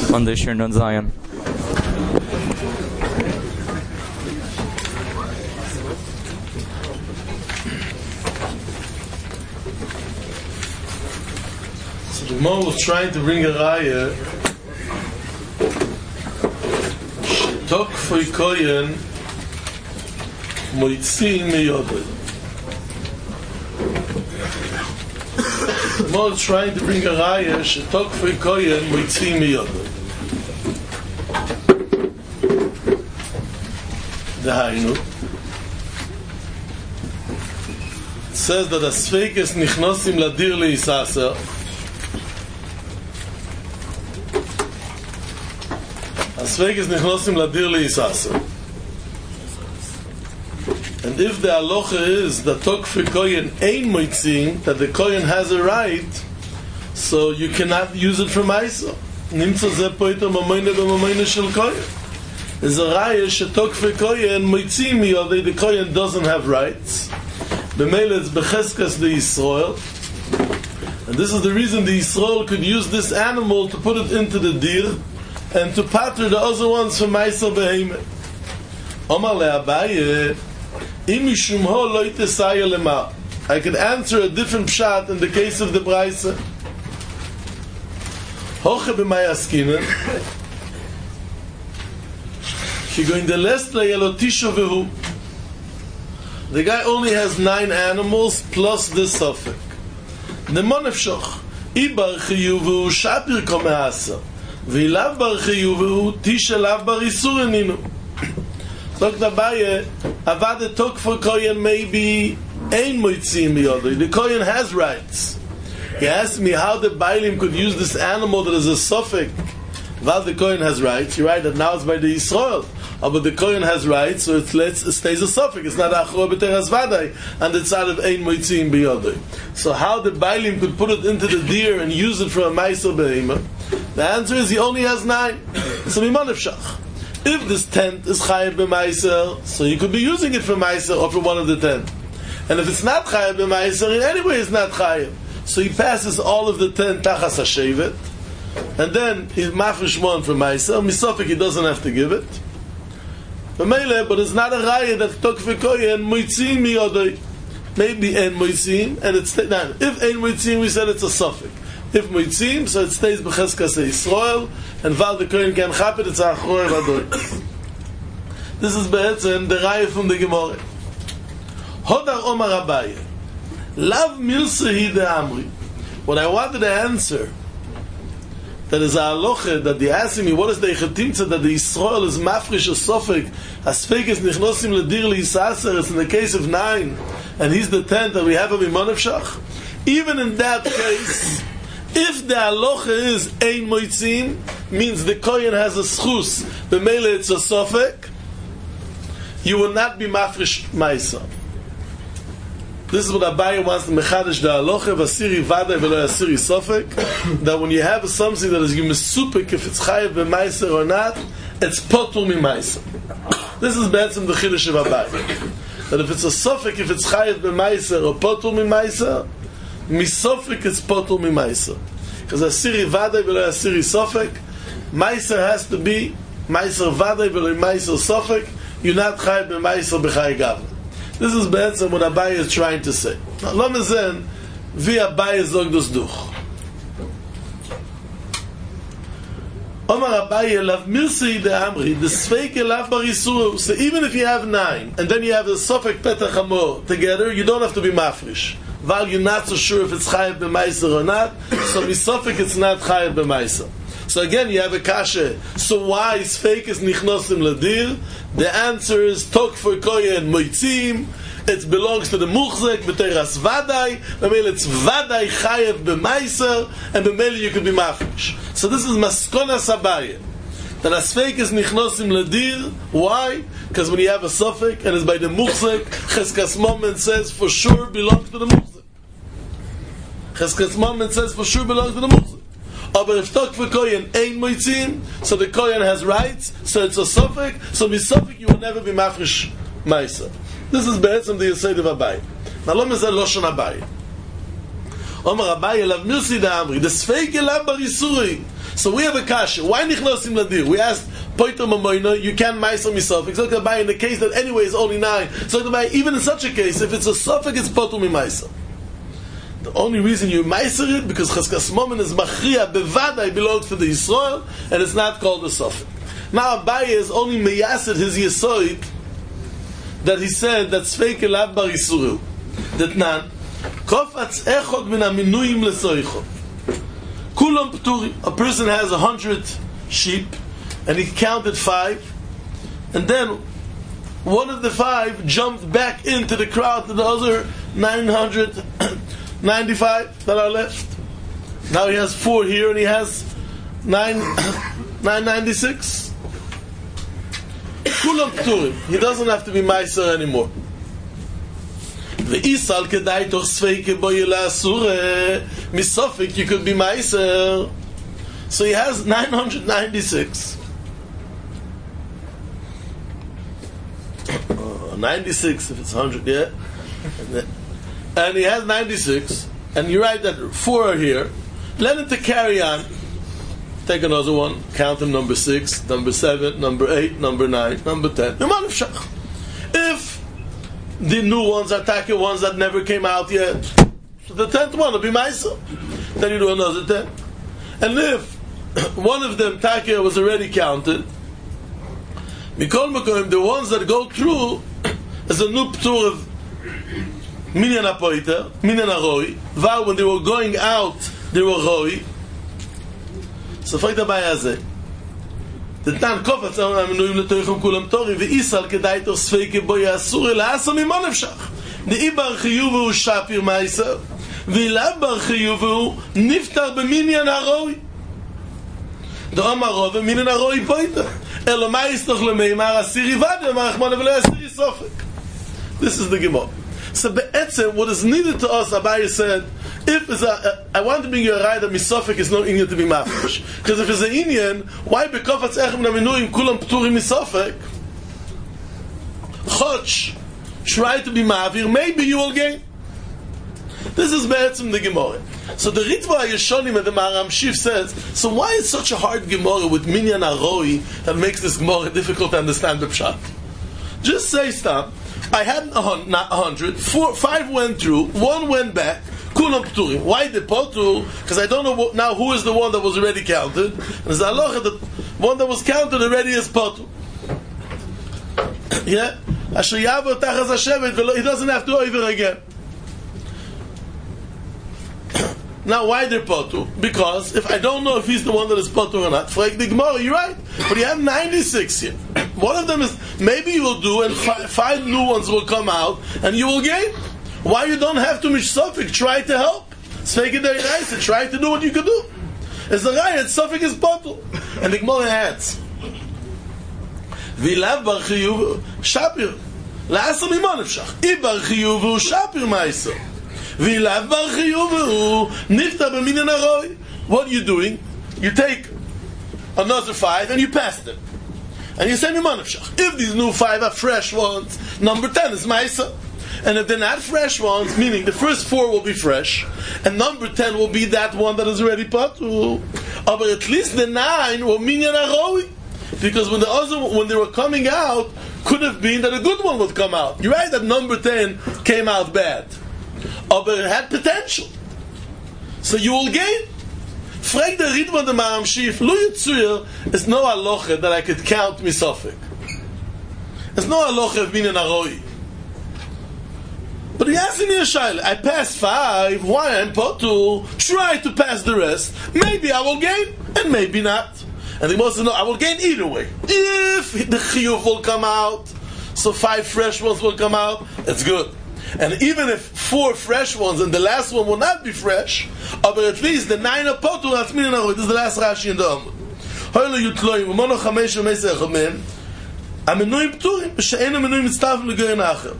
on the Shir Nun Zion. So the Gemara was trying to bring a raya. Shetok for koyen moitzin miyodei. The Gemara was trying to bring a raya. Shetok for koyen moitzin miyodei. Dahainu. It says that asfeikes nichnosim ladir leisaser. Asfeikes nichnosim ladir leisaser. And if the halacha is that tok for kohen ein moitzin, that the kohen has a right, so you cannot use it for ma'isa. Nimtza ze poiter mamoyne b'mamoyne shel kohen. Is a raya shetok for kohen moitzin miyodei, the kohen doesn't have rights. B'meile it's becheskas the Yisrael, and this is the reason the Yisrael could use this animal to put it into the dir and to pater the other ones for ma'isa behemoth. Omar le'abaye im mishum ho lo yitesaya lema. I could answer a different pshat in the case of the Braisa. Hoche b'may askinen ki goin de lest le'yelotisho vehu. The guy only has 9 animals plus this suffix. The monefshoch ibar chiyuvu shapir komehasa v'ilav bar chiyuvu tishelav bar isureninu. Dr. Baye avad tok for kohen maybe ein moitzim miyodei. The kohen has rights. He asked me how the bailim could use this animal that is a suffix. While the kohen has rights, you're right that now it's by the Yisrael. But the kohen has rights, so it stays a suffix. It's not achor b'teras vadai, and it's out of ein moitzim biyodei. So how the bailim could put it into the deer and use it for a ma'aser behemoth? The answer is he only has 9. So mimanefshach. If this tent is chayav b'ma'aser, so he could be using it for ma'aser or for one of the 10. And if it's not chayav b'ma'aser, in any way it's not chayav. So he passes all of the 10 tachas hashevet, and then he's mafresh one for ma'aser. Misofik he doesn't have to give it. But it's not a raya that tok for kohen moitzin miyodei. Maybe ein moitzin, and it's now. If ein moitzin, we said it's a suffix. If moitzin, so it stays b'cheskas Yisrael, and val the kohen can chapit, it's achor vadoi. This is be'etzem the raya from the Gemara. Hodar Omar Abaye, lav milsehi de amri. What I wanted to answer, that is a halacha that they asking me, what is the echetimtza that the Yisrael is mafresh a suffix, asfeikes nichnosim ledir leisaser, it's in the case of 9, and he's the 10th, that we have a mimonefshach. Even in that case, if the halacha is ein moitzin, means the kohen has a schus, the mele it's a suffix, you will not be mafresh ma'isa. This is what Abaye wants to mechadish the halacha v'asiri vadai v'lo asiri sofek, that when you have something that is yimesupik, if it's chayav b'maiser or not, it's potul mi-maiser. This is be'etzem the chiddush of Abaye, that if it's a sofek, if it's chayav b'maiser or potul mi-maiser, misofek it's potul mi-maiser. Because asiri vadai v'lo asiri sofek, maiser has to be maiser vadai v'lo maiser sofek. You're not chayav b'maiser b'chay gavna. This is be'etzem what Abaye is trying to say. Now, lo mezen, vi Abaye zog dos duch. Omar Abaye lav milsei de amri, the sveike lav bar yisuru. So even if you have 9, and then you have the sofek petach hamor together, you don't have to be mafresh. While you're not so sure if it's chayav b'maiser or not, so misofek it's not chayav b'maiser. So again, you have a kasha. So why is fake is nichnosim ladir? The answer is tok for kohen moitzim. It belongs to the muchzek b'teras vadai. B'meil it's vadai chayev b'maiser, and b'meil you could be mafresh. So this is maskona Abaye. That as fake is nichnosim ladir. Why? Because when you have a suffix and it's by the muchzek, Cheskas Moment says for sure belongs to the muchzek. Cheskas Moment says for sure belongs to the muchzek. But if tok for kohen ein moitzin, so the kohen has rights, so it's a suffix, so misofik you will never be mafresh ma'isa. This is be'etzem the Yesod of Abaye. Now lo mezeh loshon Abaye. Omar Abaye lav milsi da amri, the sfeike lav bar yisuri. So we have a kasha. Why nichnosim ladir? We asked poiter mamoina, you can meiser misafik. So in the case that anyway is only 9. So even in such a case, if it's a suffix, it's poter mimeiser. The only reason you meiser it because chaskas momen is machria bevadai belongs to the Yisrael and it's not called a suffix. Now Abaye is only meyasid his yesoid that he said that Sfeik elav bar Yisrael that nan kofatz echod min aminuim lesoichot kulam pturi. A person has 100 sheep and he counted 5 and then one of the 5 jumped back into the crowd to the other 995 that are left. Now he has 4 here and he has 996. Kulam pturim. He doesn't have to be meiser anymore. Ve'isal kedai toch sveike boyela asure misofik you could be meiser. So he has 996. 96 if it's 100, yeah. And he has 96, and you write that 4 are here. Let him to carry on. Take another one. Count them: number 6, number 7, number 8, number 9, number 10. If the new ones are taki ones that never came out yet, so the 10th one will be Maisa. Then you do another 10. And if one of them taki was already counted, Mikol Mekoim, the ones that go through as a new ptur of Minyan HaPoiter, Minyan HaRoi, Val, when they were going out, they were Roi. So fight Abaye hazeh. The Tan Kofat Aminuim letoichem kulam tori ve'isal kedai tor sveike bo yasur ela'asa mimon efshach. The Ibar Chiyuvu Shapir Ma'isa ve'Ilav Bar Chiyuvu Niftar b'Minyan HaRoi. The Omar Rove Minyan HaRoi Poiter. Elo ma'is toch lemeimar asiri vade marachmana v'lo asiri sofek. This is the Gemara. So be'etzem, what is needed to us, Abaye said, if it's I want to bring you a raya that misofik is no inyan to be mafresh. Because if it's an inyan, why bekofats echem naminuim kulam pturim misofik? Chotch, try to be mavir, maybe you will gain. This is be'etzem the Gemara. So the Ritva Yeshonim and the Maharam Shif says, so why is such a hard Gemara with Minyan HaRoi that makes this Gemara difficult to understand the Pshat? Just say stop. I had 100, 5 went through, 1 went back, kulam pturim. Why the potu? Because I don't know now who is the one that was already counted. And there's halacha that one that was counted already is potu. Yeah? Asher yavo tachas hashevet, he doesn't have to over again. Now, why they're potu? Because if I don't know if he's the one that is potu or not, frag the Gemara, you're right. But you have 96 here. One of them is, maybe you will do, and 5 new ones will come out, and you will gain. Why you don't have to mishsofik? Try to help. Try to do what you can do. As a raya, sofik is potu. And the Gemara adds, V'Ilav Bar Chiyuv Shapir La'asa mimon efshach. Ibar Chiyuv Shapir Ma'isa. V'Ilav Bar Chiyuv Nifta b'Minyan HaRoi. What are you doing? You take another 5 and you pass them. And you say mimon efshach. If these new 5 are fresh ones, number 10 is Ma'isa. And if they're not fresh ones, meaning the first 4 will be fresh, and number 10 will be that one that is already patu. But at least the 9 were Minyan HaRoi. Because when they were coming out, could have been that a good one would come out. You're right that number 10 came out bad. But it had potential. So you will gain. Frag the Ritva the Maharam Shif, Lu Yitzuyah is no halacha that I could count misofik. There's no halacha of Minyan HaRoi. But he asked me a shaila. I passed 5. Why I'm potu? Try to pass the rest. Maybe I will gain, and maybe not. And the Gemara says, no, I will gain either way. If the chiyuv will come out, so 5 fresh ones will come out, it's good. And even if 4 fresh ones and the last one will not be fresh, but at least the 9 are potu. That's Minyan HaRoi. This is the last Rashi in the Amud. Hoyle yutloim u'mono 5 u'meisei echad mehem amenuim pturim v'she'en amenuim mitztavim l'goyen acher.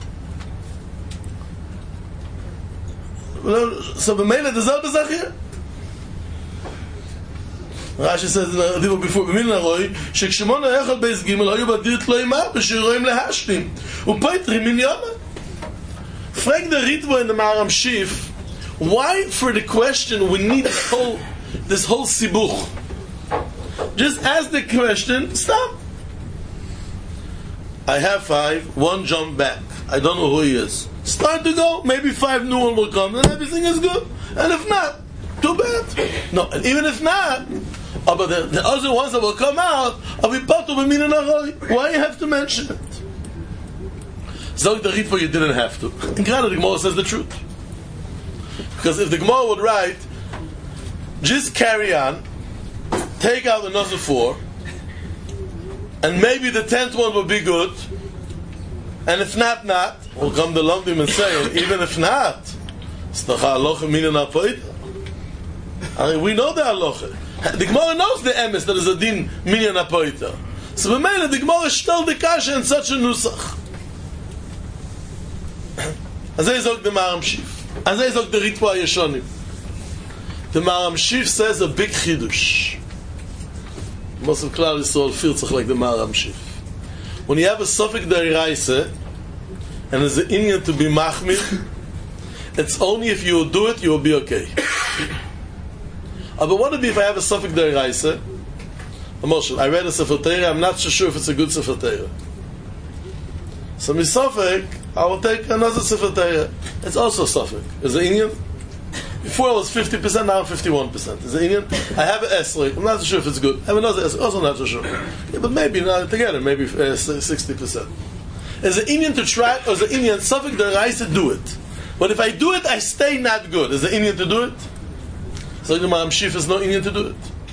So b'meila derselbe Sache here. Rashi says before Minyan HaRoi שכשמונה אחד בייס ג' היו בדיר תלוימה ושירואים להשלים ופויטרים מיליונה. Frag the Ritva in the Maharam Shif, why for the question we need this whole sibuch? Just ask the question, stop. I have 5, 1 jump back. I don't know who he is. Start to go, maybe 5 new one will come, and everything is good. And if not, too bad. No, and even if not, but the other ones that will come out, I'll be part of a min and aroi. Why you have to mention it? Zog the Ritva, you didn't have to. And granted, the Gemara says the truth. Because if the Gemara would write, just carry on, take out another 4, and maybe the 10th one will be good, and if not, will come the Lomdim and say, even if not, we know the halacha. The Gemara knows the emes that is a din minyan apoita. So the Gemara stole the kasha in such a nusach. Azay zog the Maram Shif. Azay zog the Ritva Yeshonim. The Maram Shif says a big chidush. Most of Klal Yisrael feels like the Maram Shif. When you have a Sofik D'Oraisa and there's an Indian to be machmir, it's only if you will do it, you will be okay. But what if I have a Sofik D'Oraisa? I read a Sefer Torah, I'm not so sure if it's a good Sefer Torah. So misofik, I will take another Sefer Torah. It's also Sofik. Is it Indian? Before it was 50%, now 51%. Is it Indian? I have an Esrei. I'm not so sure if it's good. I have another Esrei. Also not so sure. Yeah, but maybe not together. Maybe 60%. Is it Indian to try, or is it Indian Sofik D'Oraisa do it? But if I do it, I stay not good. Is it Indian to do it? So the Maram Shif is no Indian to do it.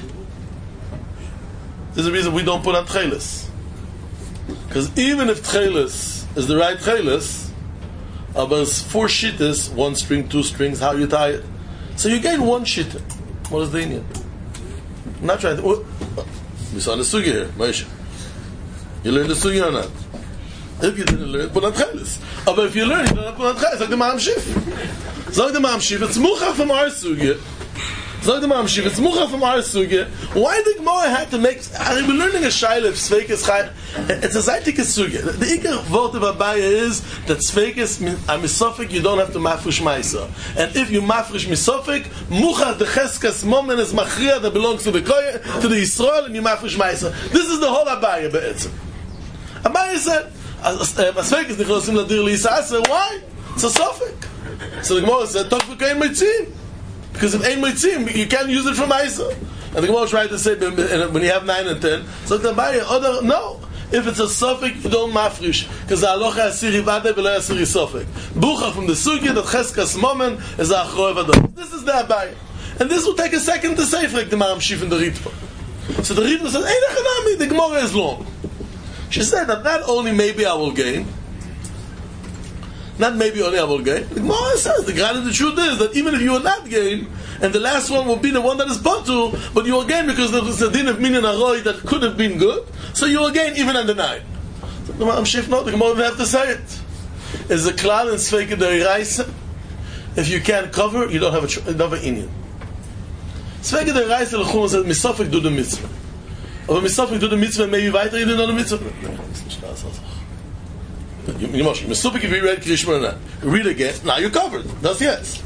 This is the reason we don't put on Tchelis. Because even if Tchelis is the right Tchelis, about 4 shittas, 1 string, 2 strings, how you tie it. So you gain 1 shitta. What is the Indian? I'm not trying to... We saw the Sugi here, Moshe. You learned the Sugi or not? If you didn't learn, put on Tchelis. But if you learn, you don't have to put on Tchelis. Like the Maram Shif. Like the Maram Shif, it's Mucha from our Sugi. Like the Maram Shif, it's Mucha from our Sugi. Why the Gemara had to make... We're learning a Shaila, if Sveikis Chai... It's a Zaitik Sugi. The Iker Vort of Abaya is that Sveikis, Misofik, you don't have to mafresh Maisa. And if you mafresh Misofik, Mucha, the Cheskas Momen is Machria that belongs to the Koyen, to the Yisrael, and you mafresh Maisa. This is the whole Abaya, Be'etzim. Abaya said, Sveikis Nichosim Ladir Lisa. Why? It's a Sofik. So the Gemara said, Tok V'Koyen Mitzim. Because if Ein Mitzim, you can't use it for Maisa. And the Gemara tried to say, when you have 9 and 10, so the Abaya, no. If it's a Sofik, you don't mafrish. Because the Alocha Asiri Vade V'lo Asiri Sofik. Bucha from the Sugi, that Cheskas Momen, is the Achroi Vadot. This is the Abaya. And this will take a second to say, like the Maram Shif and the Ritva. So the Ritva says, Ein Echanami, the Gemara is long. She said that not only maybe I will gain, not maybe only I will gain. The Gemara says, the truth is that even if you will not gain, and the last one will be the one that is Batu, but you will gain because there was a din of Minyan Aroi that could have been good, so you will gain even on the 9. So the Maram Shif, no, the Gemara will have to say it. Is a klal in Sveika D'Oraisa, if you can't cover, you don't have an Indian. Sveika D'Oraisa, L'chum says, Misofik do the mitzvah. But Misofik do the mitzvah, maybe weiter, you didn't know the mitzvah. Misofik, if you read Krishma or not, read again, now you're covered. That's yes.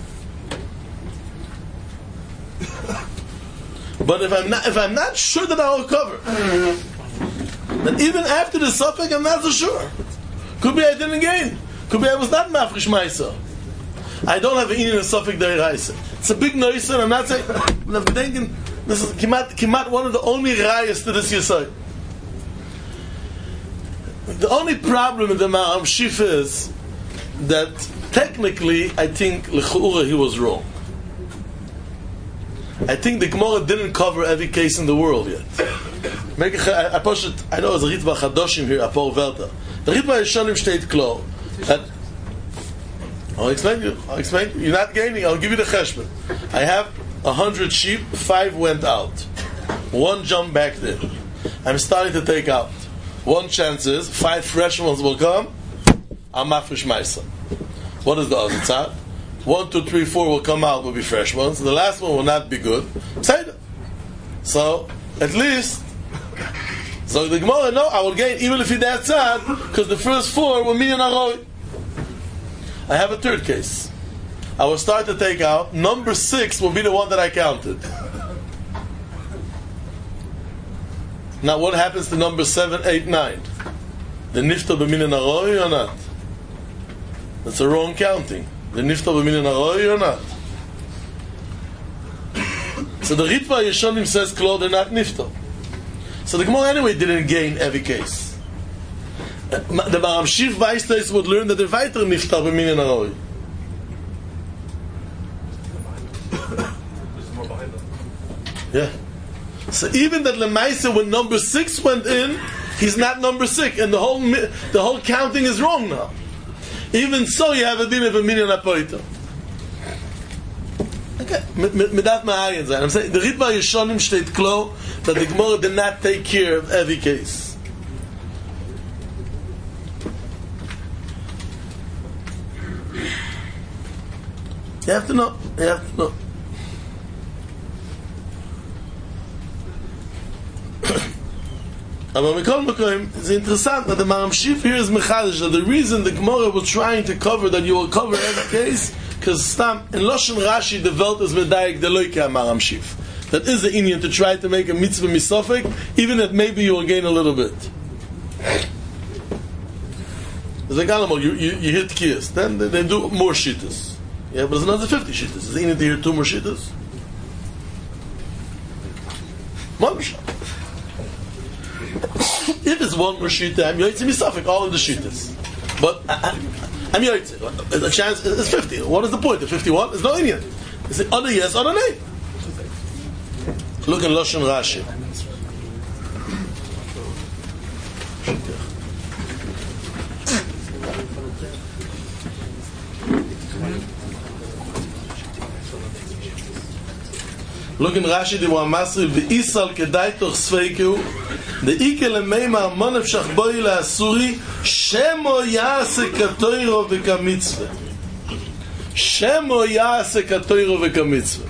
But if I'm not sure that I will cover, then even after the Sofik, I'm not so sure. Could be I didn't gain. Could be I was not mafresh Maisa. I don't have an Indian Sofik D'Oraisa. It's a big noise, and I'm not saying. I'm thinking this is kimat one of the only rayas to this Yesod. The only problem with the Maram Shif is that technically, I think L'chura he was wrong. I think the Gemara didn't cover every case in the world yet. I know it's Ritva Chadoshim here, Apor Verta. The Ritva Yeshonim steht klar. I'll explain you. You're not gaining. I'll give you the cheshbon. I have 100 sheep. 5 went out. 1 jumped back there. I'm starting to take out. 1 chance is 5 fresh ones will come. I'm mafresh Maisa. What is the other tzad? 1, 2, 3, 4 will come out, will be fresh ones. The last one will not be good. So, at least, so the Gemara, no, I will gain even if he that sad, because the first 4 were Minyan Aroi. I have a third case. I will start to take out. Number 6 will be the one that I counted. Now what happens to number 7, 8, 9? The nifta b'minin aroi or not? That's a wrong counting. The nifta b'minin aroi or not? So the Ritva Yeshonim says, Klo, they're not nifta. So the Gemara anyway didn't gain every case. The Maram Shif Weistais would learn that they're weiter nifta b'minin aroi. Yeah. So even that Lemaisa, when number 6 went in, he's not number 6, and the whole counting is wrong now. Even so, you have a din of a minyan apoita. Okay, midat ma'ayin zayin. I'm saying the Ritva Yeshonim steht klo that the Gemara did not take care of every case. You have to know. You have to know. Aber Mikol Mekoim, it's interesting that the Maram Shif here is Mechadish, that the reason the Gemara was trying to cover, that you will cover every case, because Stam, in Loshen Rashi, the Welt is Medayik Deloika Maram Shif. That is the Indian to try to make a mitzvah misofik, even that maybe you will gain a little bit. It's like animal, you hit kiyas, then they do more shittas. Yeah, but it's another 50 shittas. Is the Indian to hear 2 more shittas? Mamash. If it's 1 more shita, I'm yoytze misafik all of the shitas. But I'm yoytze. The chance is 50. What is the point? The 51 is no Indian. Is it other yes, other nay? Look at Loshen Rashi. Look in Rashi, the Masri v'isal kedai toch sveikeu, the ikele meima monev shachboi la'asuri, shemo ya'ase katoiro v'kamitzvah. Shemo ya'ase katoiro v'kamitzvah.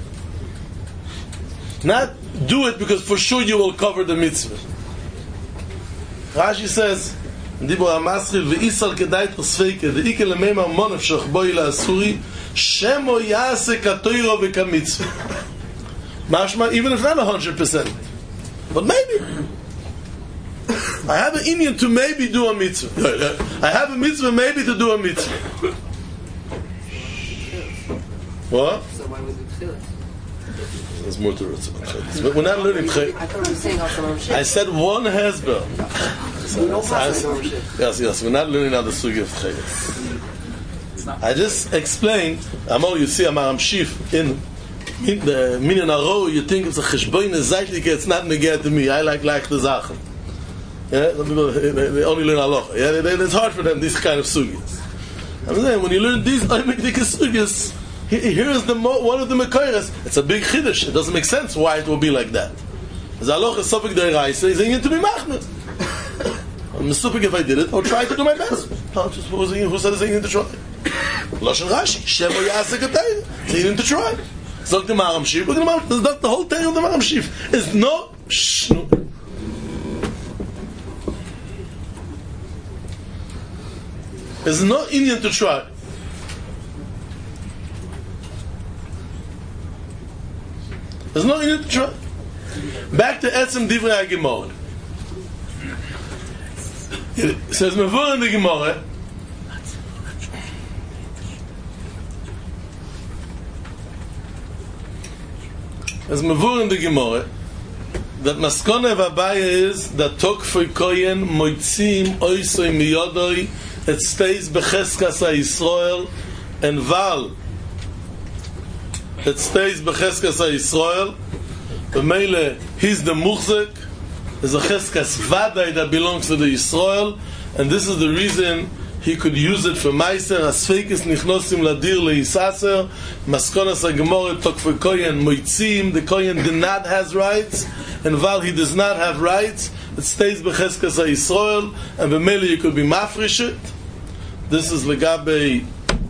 Not do it because for sure you will cover the mitzvah. Rashi says, Dibur HaMasri v'isal kedai toch sveikeu, the ikele meima monev shachboi la'asuri, shemo ya'ase katoiro v'kamitzvah. Mashma, even if not 100%. But maybe. I have an Indian to maybe do a mitzvah. I have a mitzvah maybe to do a mitzvah. What? So why was it tefillah? There's more to it. But we're not learning Chayil. I thought you were saying also Ramshit. I said one Hezbollah. Yes, we're not learning how the sugi of Chayil. I just explained, Amor, you see, Amar Shif in the minyan aro, you think it's a cheshboin zeitlich, it's not neged to me. I like the zachen. Yeah, they only learn halacha. Yeah, it's hard for them, these kind of sugyas. I'm saying, when you learn these oimikdik sugyas, here is one of the mekayres. It's a big chiddush. It doesn't make sense why it will be like that. The halacha is sofik deiraisa, he's saying to be machmed. I'm stupid if I did it. I'll try to do my best. Who said it's saying to try? Loshen Rashi, shemo ya'aseh katayim. Saying to try. Zog the Maram Shif. Look at the whole thing of the Maram Shif is no shnu. There's no Indian to try. There's no Indian to try. Back to Etzem Divrei HaGemara. It says Mevur in the Gemara. As Mavur in the Gemara, that Maskona of Abaya is that Tokfoi Koyen Moitzim Oisoi Miyodoi, it stays Becheskas HaYisrael, and Val, it stays Becheskas HaYisrael, B'meile, he's the Muchzek, there's a Cheskas Vadai that belongs to the Yisrael, and this is the reason he could use it for Meiser, Asfeikis Nichnosim Ladir Leisaser, Maskonas HaGemorah Tokfei Koyen Moitzim, the Koyen did not has rights, and while he does not have rights, it stays Becheskas HaYisrael, and B'meile you could be mafresh it. This is Legabe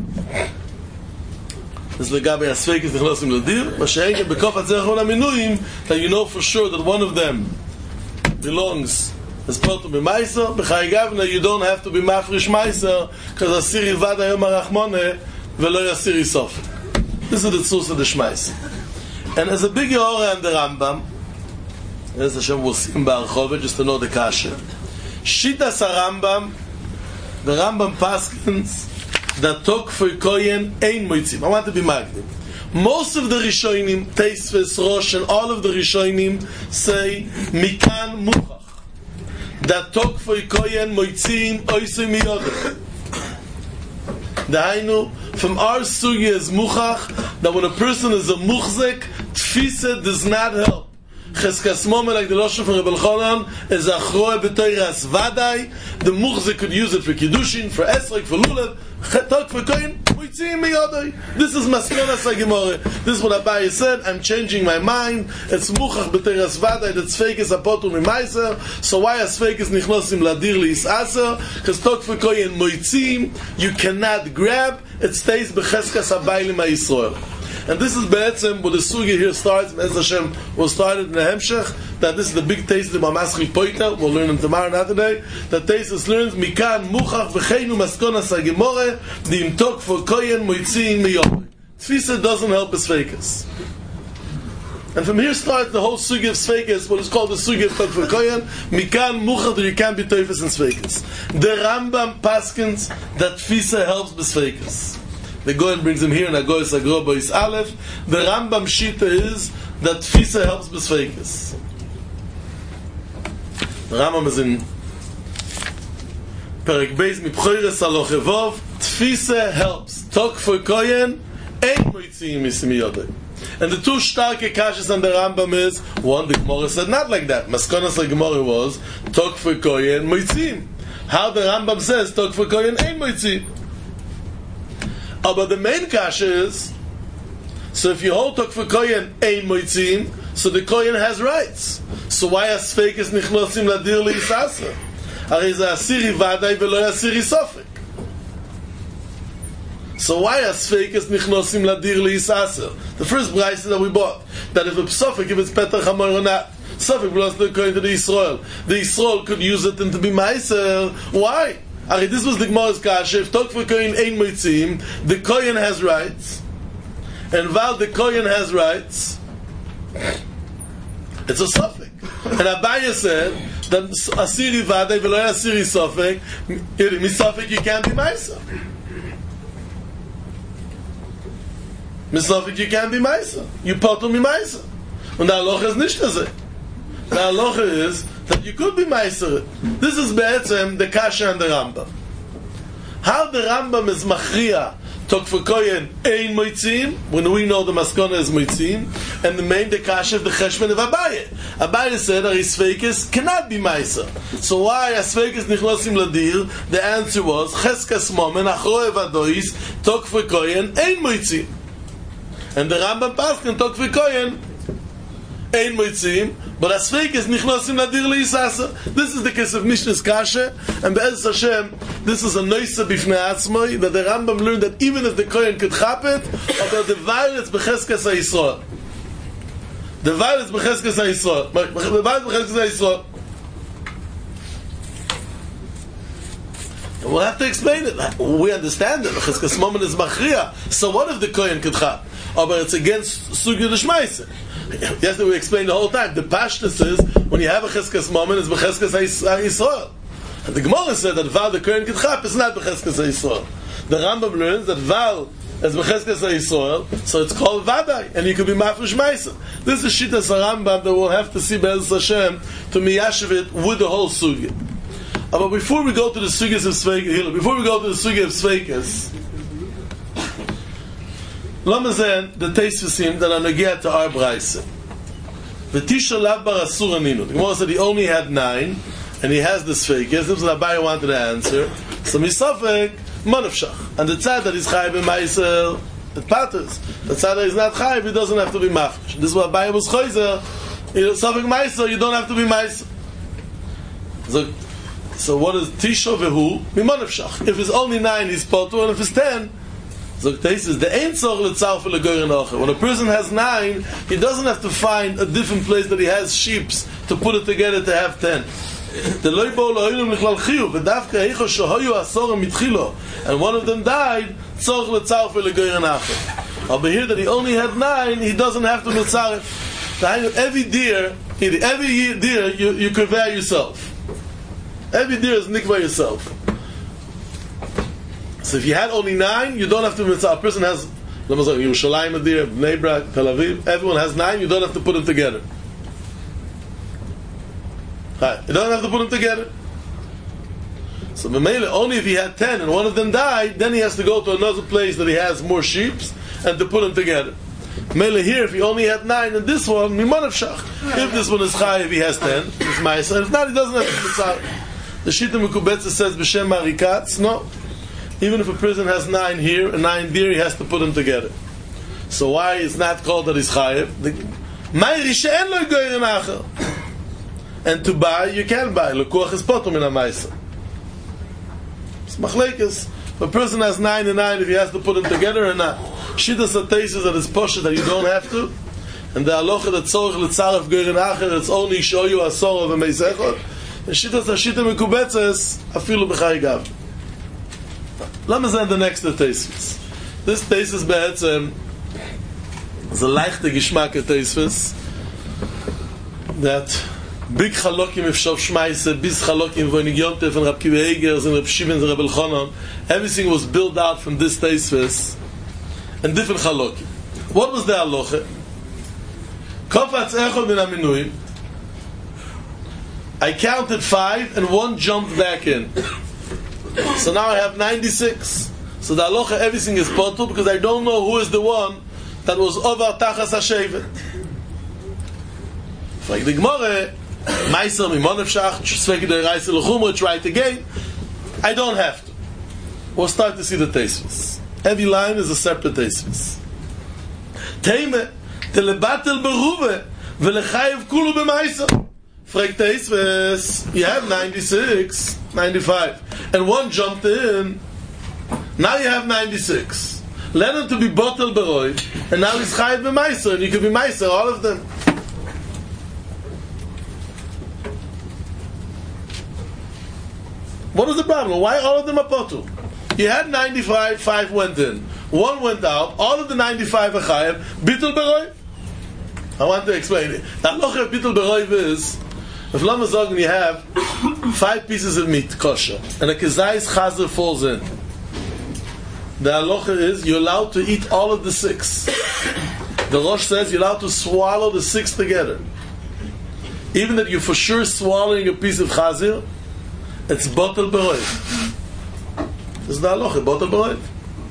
Asfeikis Nichnosim Ladir, Mashenke Bekof HaTzerachon HaMinuim, that you know for sure that one of them belongs as part of the Meiser. B'chai Gavna, you don't have to be mafresh Meiser, because Asir Yivad Hayom HaRachmone V'lo Yasir Yisof. This is the Tzus of the Shmais. And as a big Yorah and the Rambam, As Hashem will see in Barchova, just to know the kasha. Shitas Rambam, the Rambam paskins that talk for Koyen ein moitzim. I want to be magdim. Most of the Rishonim, Teisves, Rosh, and all of the Rishonim say Mikan Muchach. That talk for Koyen moitzim oisei miyodach. Dahainu, from our sugi is Muchach, that when a person is a Muchzek, Tfisa does not help. Cheskas Momen, like the Lashon from Rebbe Elchanan, is Achroe B'Toiras Vadai. The Muchzek could use it for Kiddushin, for Esrek, for Lulav. Talk for Kohen, Moitzim Miyodai. This is Maskonas HaGemorah. This is what Abaye said. I'm changing my mind. It's Muchach B'Toiras Vadai. That's fake is Apotul Mimaiser. So why is fake is Nichnosim Ladir Li Isaser? Because talk for Kohen, Moitzim, you cannot grab. It stays B'Cheskas Abaylim HaYisrael. And this is Be'etzem, where the Sugi here starts, Be'ez Hashem was started in the Hemshech, that this is the big taste of Mamaschi Poiter, we'll learn them tomorrow, not today, that taste is learned, Mikan, Muchach, V'cheinu, Maskonas HaGemorah, the Imtok for Koyen, Moitzim, Miyod. Tfisa doesn't help as Svekas. And from here starts the whole Sugi of Svekas, what is called the Sugi of Tok for Koyen, Mikan, Muchach, that you can't be Teufels and Svekas. The Rambam Paskins, that Tfisa helps with Svekas. The Goyen brings him here in Agoyes Agrobo is Aleph. The Rambam Shita is that Tfisa helps Besfeikas. The Rambam is in Perek Beis Mipchoires Alochevov. Tfisa helps. Tok for Koyen Ein Moitzim Misimiyodei. And the two starke kashas on the Rambam is, one, the Gemara said not like that. Maskonas the Gemara was Tok for Koyen Moitzim. How the Rambam says Tok for Koyen Ein Moitzim. But the main kasha is, so if you hold Tok for Koyen ein moitzim, so the Koyen has rights. So why has Svekas nichnosim ladir li isasa? Are ze asiri vadai velo asiri sofek? So why has Svekas nichnosim ladir li isasa? The first price that we bought, that if a sofek, if it's Petach Hamor or not, sofek belongs to the Koyen to the Yisrael. The Yisrael could use it and to be meiser. Why? This was the Gemara's kasha. If Tok for Koyen ein moitzim, the Koyen has rights, and while the Koyen has rights, it's a sofek. And Abaye said that asiri vadei v'lo asiri sofek. Misofek you can't be ma'isa. Misofek you can't be ma'isa. You potul mi ma'isa. And the halacha is nicht azeh. The halacha is that you could be meiser. This is be'etzem the kasha and the Rambam. How the Rambam is machria Tok for Koyen ein moitzim, when we know the maskona is moitzim, and the main the kasha of the cheshbon of Abaye. Abaye said that his Svekas cannot be meiser. So why as Svekas nichnosim ladir? The answer was cheskas momen achroe vadois Tok for Koyen ein moitzim. And the Rambam paskin Tok for Koyen ein moitzim, but as Svekas nichnosim ladir li isasa. This is the case of Mishnah's kasha, and be'ez Hashem, this is a noisa b'fnei atzmoi, that the Rambam learned that even if the Kohen could chap it, about the violence b'cheskas ha'Yisrael. The violence b'cheskas ha'Yisrael. The violence b'cheskas ha'Yisrael. We'll have to explain it. We understand it. B'cheskas moment is machriya. So what if the Kohen could chap? But it's against sugya d'shmaisa. Yesterday we explained the whole time. The pashtus is, when you have a cheskas moment, it's b'cheskas ha'Yisrael. And the Gemara said that Val the Kohen Kitchap is not B'cheskas HaYisrael. The Rambam learns that Val is B'cheskas HaYisrael, so it's called Vadai, and you could be Mafresh Maisa. This is Shittas Rambam that we'll have to see Be'ez Hashem to miyashiv it with the whole sugya. But before we go to the sugyas of Sveikas, before we go to the sugya of Sveikas, Lamazen, the taste for him that are nagia to our Braise. The Tisha Lav Bar Asur Aninu. The Gemara said he only had 9, and he has the Svekas. This is what Abaye wanted to answer. So Misafek, Manavshach. And the tzad that is Chayiv in Ma'aser, it patters. The tzad that is not Chayiv, he doesn't have to be Mafresh. This is what Abaye was Choyzer. Safek Ma'aser, you don't have to be Ma'aser. So what is Tisha Vehu? Manavshach. If it's only 9, he's Potu, and if it's 10, so this is the Ein Tzor L'Tzar for L'Goyen Ocher. When a person has 9, he doesn't have to find a different place that he has sheeps to put it together to have 10. The loibo lo'ilum nichlal chiyuv, v'davka eicho shohoyu asorim mitchilo, and one of them died, tzorch l'tzaref l'goyen acher. Over here that he only had 9, he doesn't have to l'tzaref. Every deer Every deer you convey yourself. Every deer is nicked by yourself. So if you had only 9, you don't have to mitzvah. A person has, Yerushalayim a deer, Bnei Brak, Tel Aviv, everyone has 9, you don't have to put them together. Right. You don't have to put them together. So only if he had 10 and one of them died, then he has to go to another place that he has more sheep and to put them together. Mele here, if he only had 9 and this one, Mimanav Shach. If this one is Chai, if he has 10, it's Ma'isa. If not, he doesn't have to mitzvah. The Shita Mekubetza says, B'Shem Marikatz, no. Even if a person has 9 here and 9 there, he has to put them together. So why is not called that he's Chayev? And to buy, you can buy. Lekuach is potom in a Ma'isa. It's Machlekes. If a person has 9 and 9, if he has to put them together or not. Shita Satesis that is Poshet that you don't have to. And the Alocha that Tzorich L'tzaref Geirin Acher, it's only Shoyu Asor of a Meisechot. And Shita Mekubetzes, Afilu B'chai Gav. Let me say the next thesis. This thesis be'etzem is a leichte Geschmack thesis that big Chalokim if Shov Shmaise, bis Chalokim Voinig Yontef and Rab Kiva Egers and Rab Shimon and Rab Elchanan, everything was built out from this thesis and different Chalokim. What was the halacha? Kofatz Echol min Aminuim. I counted 5 and 1 jumped back in. So now I have 96. So the halacha, everything is potul because I don't know who is the one that was over tachas hashevet. Like the Gemara, Meiser Mimonev Shach, Tzveki Deiraisa L'chumra, try it again. I don't have to. We'll start to see the teisvis. Every line is a separate teisvis. Teime, telebatel beruve, velechayev kulu b'meiser. Frag teisvis, you have 96, 95, and 1 jumped in. Now you have 96. Let him to be bottled beroy, and now he's chayev b'meiser, and you can be meiser all of them. What is the problem? Why all of them are potul? You had 95, 5 went in, 1 went out, all of the 95 are chayev, bittul beroy. I want to explain it. The halacha of bittul beroy is, if Lama Zogan you have 5 pieces of meat, kosher, and a kezayis chazer falls in, the halacha is you're allowed to eat all of the 6. The Rosh says you're allowed to swallow the 6 together. Even that you're for sure swallowing a piece of chazer, it's botel beroiv. This is the halacha, botel beroiv.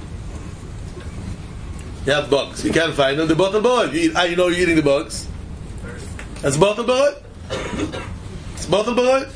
You have bugs, you can't find them, the botel beroiv. You know you're eating the bugs. It's botel beroiv. It's botel beroiv.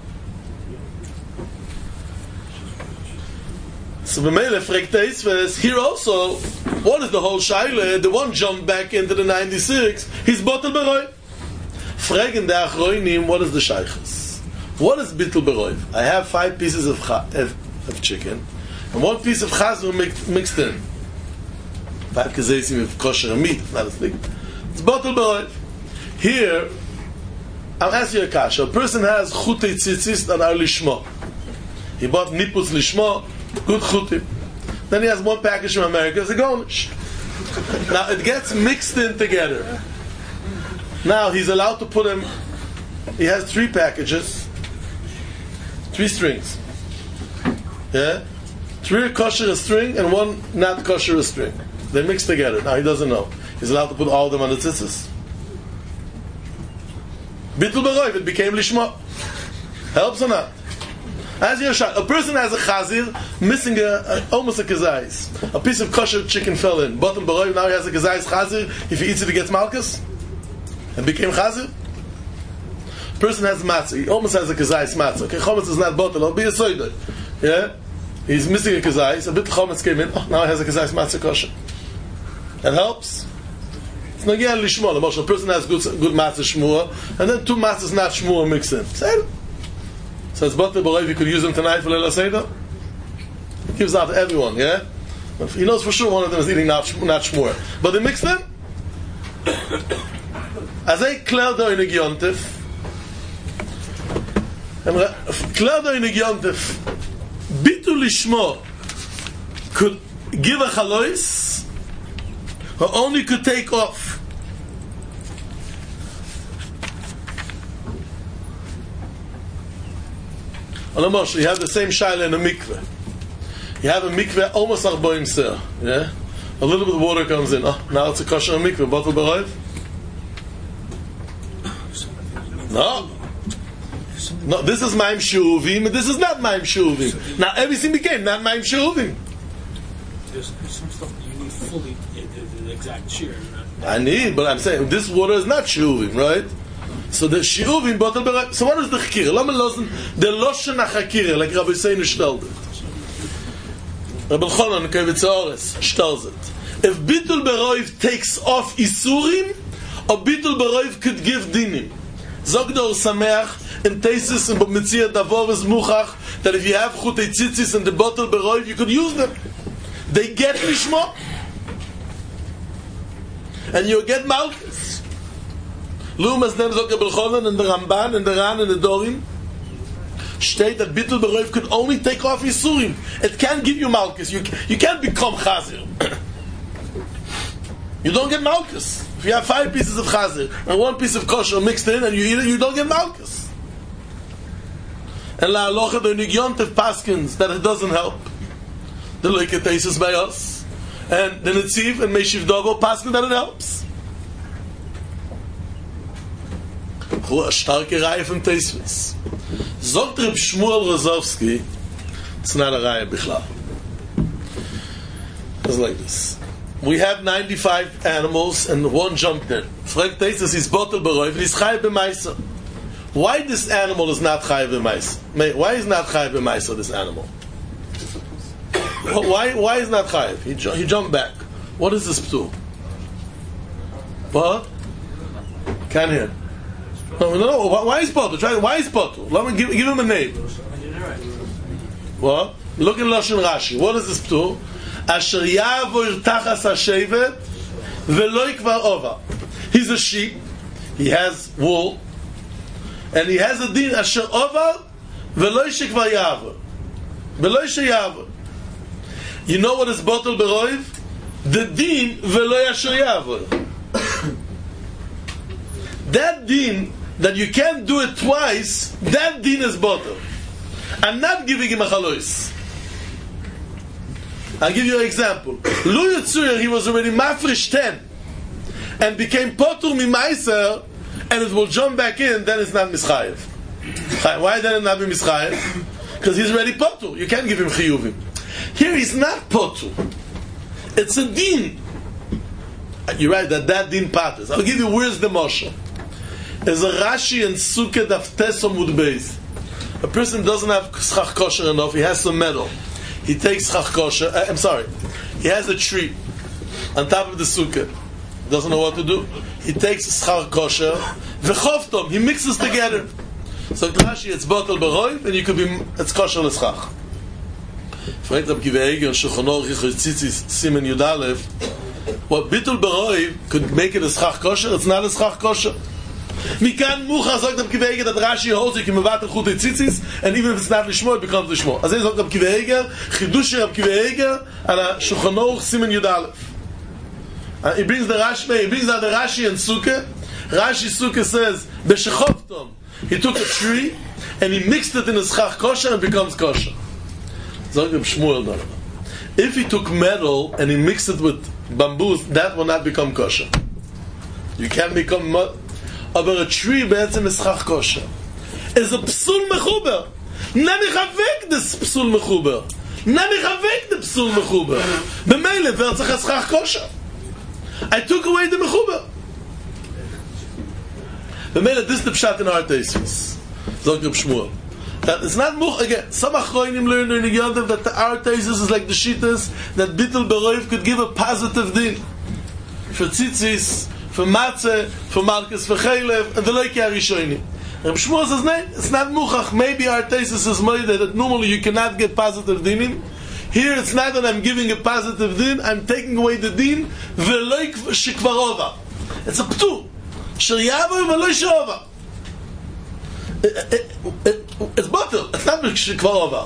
So B'meile fragt here also, what is the whole shaila? The one jumped back into the 96, he's botel beroiv. Fragen the achroinim, what is the shaychus? What is bittul beroiv? I have 5 pieces of chicken and 1 piece of chazer mixed in. 5 kezeisim of kosher meat, not as big. It's botel beroiv. Here, I'm asking you a kasha. A person has chutei tzitzis that are lishma. He bought niputz lishma, good chutim. Then he has 1 package from America, it's a garnish. Now it gets mixed in together. Now he's allowed to put him, he has 3 packages, 3 strings. Yeah? 3 kosher a string and 1 not kosher a string. They mix together. Now he doesn't know. He's allowed to put all of them on the tzitzis. Bittul beroiv, it became lishma. Helps or not? As your shot, a person has a chazir missing almost a kezayis. A piece of kosher chicken fell in. Bottom beroiv, now he has a kezayis chazir. If he eats it, he gets malchus. It became chazir. Person has matzah. He almost has a kezayis matzah. Okay, chometz is not bottle. It'll be a soidah. Yeah, he's missing a kezayis. A bit chometz came in. Oh, now he has a kezayis matzah kosher. That helps. It's not again lishma. The person has good matzah shmua, and then 2 matzahs not shmua mixed in. So it's bottle beroiv. You could use them tonight for Leila Seder. He gives out to everyone. Yeah, he knows for sure one of them is eating not shmua, but they mixed in. As I clear the inig yontif. Klado in a Yontif Bitul Lishmo could give a chalois or only could take off. You have the same shaila in a mikveh. You have a mikveh almost 40 seh. Yeah? A little bit of water comes in. Oh, now it's a kosher mikveh. Bottle b'roiv? No, this is Maim Shuvim, and this is not Maim Shuvim. Now everything became not Maim Shuvim. There's some stuff that you need fully the exact shear. But I'm saying this water is not Shuvim, right? So the Shuvim bottle b'roiv. So what is the chakir? Lama losen the loshen achakir, like Rabbi Seinu stellt it. Rabbi Chonon Kevitz Ores stellt it. If Bitul b'roiv takes off Isurim, or Bitul b'roiv could give dinim. Zogdor Sameach in Tesis and Mitzia Davor is Muchach that if you have Chutei Tzitzis in the bottle beroiv, you could use them. They get Lishmo. And you get Malchus. Lumas nem Zog Belchonen and the Ramban and the Ran and the Dorim state that Bitul beroiv could only take off Yisurim. It can't give you Malchus. You can't become Chazir. You don't get Malchus. If you have 5 pieces of chazir and 1 piece of kosher mixed in and you eat it, you don't get malchus. And la alocha the Nigiontev paskins that it doesn't help. The Leiketesis by us. And the Netziv and Meshiv Dogo paskin that it helps. A starke Reihe von Teisvis. Zogt Reb Shmuel Rozovsky, it's not a Reihe Bichlal. It's like this. We have 95 animals and 1 jumped in. Fragt Teisvis is bottle beroiv and he's chayav b'maisa. Why this animal is not chayav b'maisa? Why is not chayav b'maisa this animal? Why is not chayav? He jumped back. What is this p'tul? What? Can't hear. No. Why is bottle? Why is bottle? Let me give him a name. What? Look in Lashon Rashi. What is this p'tul? Asher yavor tachas hashevet v'lo yikvar ova. He's a sheep. He has wool, and he has a din asher ova v'lo yikvar yavor. V'lo yavor. You know what is bottle beroiv? The din v'lo asher yavor. That din that you can't do it twice. That din is bottle. I'm not giving him a chalois. I'll give you an example. Lu Yitzur, he was already mafresh 10 and became potur mimaiser, and it will jump back in, then it's not mischayev. Why then it not be mischayev? Because he's already potur. You can't give him chiyuvim. Here he's not potur. It's a din. You're right, that din patters. I'll give you where's the Moshe. There's a Rashi and Sukkah Daftes Amud Beis. A person doesn't have schach kosher enough, he has some metal. He takes schach kosher, he has a tree on top of the sukkah, doesn't know what to do. He takes schach kosher, v'chovtom, he mixes together. So Rashi, it's bottle beroiv, and you could be, it's kosher l'schach. Fragt ab Kivei Eger, Shulchan Aruch Tzitzis Simen Yud Aleph, what bitul beroiv could make it a schach kosher, it's not a schach kosher. Mikan Mucha sagt ab Kivei Eger that Rashi holds you can mevatel chutei tzitzis, and even if it's not lishmo, it becomes lishmo. As he sagt ab Kivei Eger, chidush ab Kivei Eger ala Shulchan Aruch Simen Yud Aleph. He brings the Rashi, he brings out the Rashi and Sukkah. Rashi Sukkah says b'shechovtom, he took a tree and he mixed it in a schach kosher and it becomes kosher. Sagt ab Shmuel no. If he took metal and he mixed it with bamboo, that will not become kosher. You can't become aber a tree בעצם is schach kosher. Is a psul mechuber. Namichavek this psul mechuber. Namichavek the psul mechuber. B'meile v'ertzach schach kosher. I took away the mechuber. B'meile this the pshat in our tesis. Zog Reb Shmuel. That it's not much again. Some achroinim learn in the Yodev that the our tesis is like the shittas that bitul beroiv could give a positive din for tzitzis, for matzah, for malchus, for chaylev, and the loike harishonim. Reb Shmuel says, no, it's not muchach. Maybe our tesis is more that normally you cannot get positive dinim. Here it's not that I'm giving a positive din, I'm taking away the din, v'loik shekvarova. It's a p'tu. Sheyavo v'loik shekvarova. It's bottle. It's not shekvarova.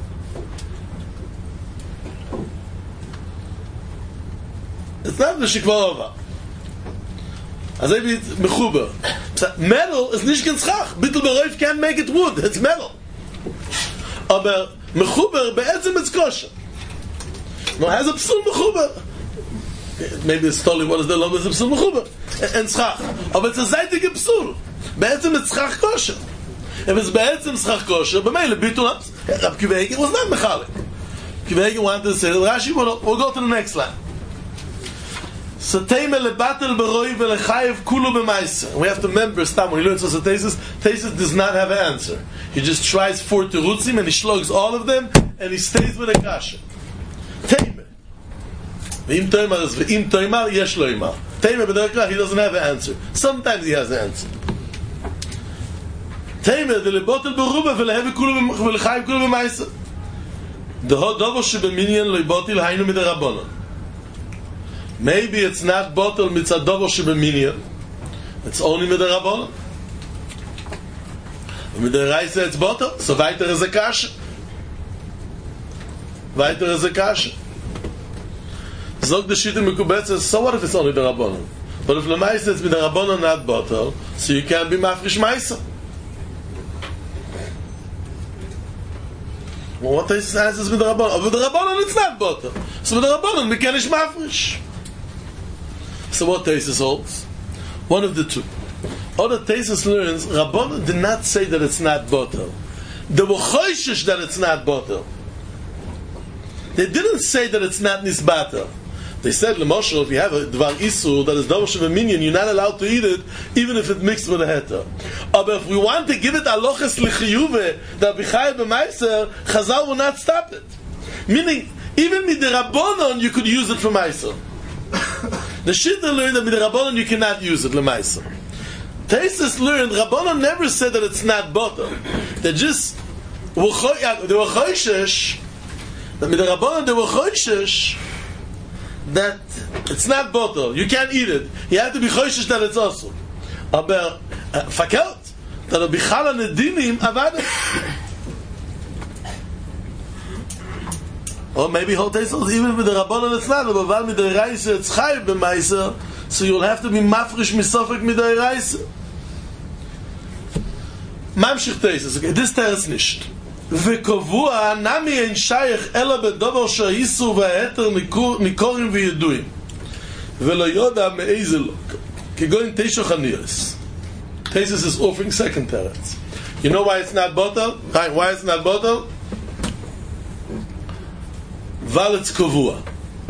It's not the shekvarova. As I be mechuber. Metal is nicht ganz schach. Bitul beroiv can't make it wood. It's metal. Aber mechuber be'etzem it's kosher. No, it has a psul mechuber. Maybe it's totally what is the love is a psul mechuber. And schach. Aber it's a zeitige psul. Be'etzem it's schach kosher. If it's be'etzem schach kosher, b'meile bitul ups. Rab Akiva Eiger was not mechalik. Akiva Eiger wanted to say that Rashi we'll go to the next line. So teime lebatel beroi velechayev kulu b'maiser. We have to remember, Stam, when he learns Tesis does not have an answer. He just tries 4 terutzim and he slugs all of them and he stays with a kasha. Teime. V'im toimar is v'im toimar yesh lo imar. Teime b'derech klah, he doesn't have an answer. Sometimes he has an answer. Teime de lebatel beruba velechayev kulu b'maiser. The hodovo shebeminyan lo ibotil haynu midarabonon. Maybe it's not bottle mitzadovo shebeminyan. It's only midarabonon. Midaraisa it's bottle. So weiter is a kasha. Weiter is a kasha. Zog the shita mekubetz. So what if it's only midarabonon? But if lemaisa it's midarabonon not bottle, so you can't be mafresh maisa. Well, what is answers with the Rabbanon? With the Rabbanon, it's not bottle. So with the Rabbanon, we can't mafresh. So what Tesis holds? One of the two. Other Tesis learns, Rabbanon did not say that it's not bottle. They were choishish that it's not bottle. They didn't say that it's not nisbatel. They said, L'moshel, if you have a dvar isur that is davar shebeminyan, you're not allowed to eat it, even if it mixed with a heter. But if we want to give it aloches lichiyuve, that b'chai b'maiser, Chazal will not stop it. Meaning, even midirabonon, you could use it for maiser. The Shita learned that midirabonon you cannot use it l'maiser. Taisus learned Rabbanon never said that it's not bottle. They just they were choishish. That midirabonon they were choishish that it's not bottle. You can't eat it. You have to be choishish that it's also. Aber fakelt that a bichala nedinim avadet. Or maybe whole taisels, even with the Rabbanon it's not, but while with the Reise it's chayiv b'maiser, so you'll have to be mafresh misofek with the Reise. Mamshich taises, okay, this teres nicht. V'kovua nami ein shayach ela bedover shahisu v'heter nikorim v'yeduim. V'lo yoda me'eze lok. Kegoin teisho chaniris. Taises is offering second teretz. You know why it's not bottle? Why it's not bottle? Valetz kavua.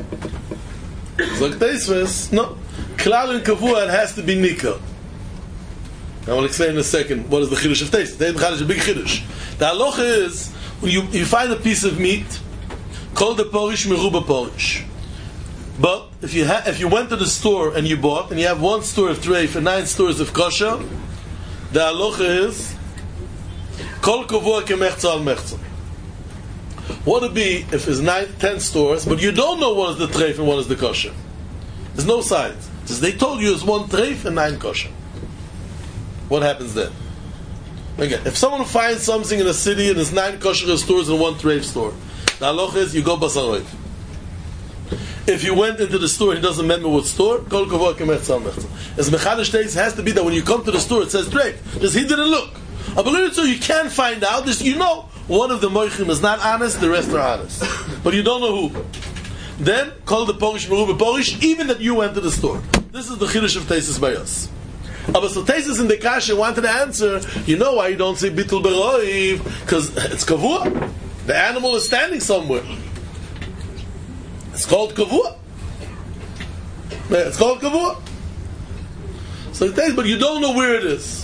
So Teisves, no. Klal in kavua it has to be nika. I will explain in a second what is the chiddush of Teisves. The chiddush is a big chiddush. The halacha is when you find a piece of meat, call the porish meruba porish. But if you went to the store and you bought and you have 1 store of treif and 9 stores of kosher, the halacha is kol kavua kemechza al mechza. What would be if there's 10 stores, but you don't know what is the treif and what is the kosher? There's no signs. Because they told you it's 1 treif and 9 kosher. What happens then? Again, if someone finds something in a city and there's 9 kosher stores and 1 treif store, the halacha is you go basaroiv. If you went into the store and he doesn't remember what store, kol kavod kemech tzal mechza. As Mechadish states, it has to be that when you come to the store it says treif. Because he didn't look. I believe it, so you can't find out. You know one of the moichim is not honest, the rest are honest. But you don't know who. Then, call the porish meruba porish, even that you went to the store. This is the chiddush of Teisus by us. Aber so Teisus in the Kasha wanted to answer, you know why you don't say bitul beroiv? Because it's kavua. The animal is standing somewhere. It's called kavua. It's called kavua. So Teisus, but you don't know where it is.